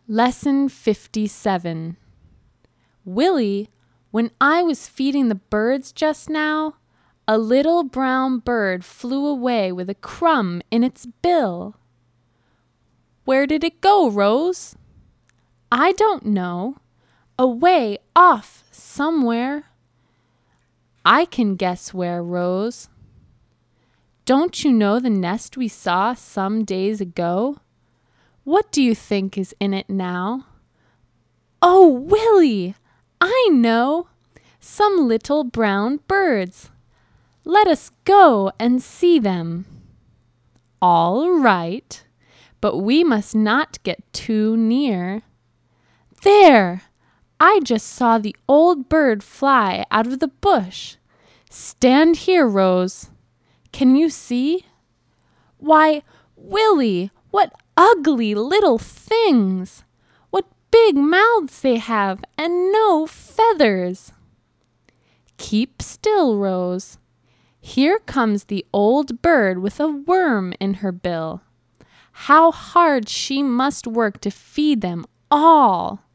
Lesson 57. Willie, when I was feeding the birds just now, a little brown bird flew away with a crumb in its bill. Where did it go, Rose? I don't know. Away off somewhere. I can guess where, Rose. Don't you know the nest we saw some days ago? What do you think is in it now? Oh, Willie, I know. Some little brown birds. Let us go and see them. All right, but we must not get too near. There! I just saw the old bird fly out of the bush. Stand here, Rose. Can you see? Why, Willie, what ugly little things! What big mouths they have, and no feathers! Keep still, Rose. Here comes the old bird with a worm in her bill. How hard she must work to feed them all!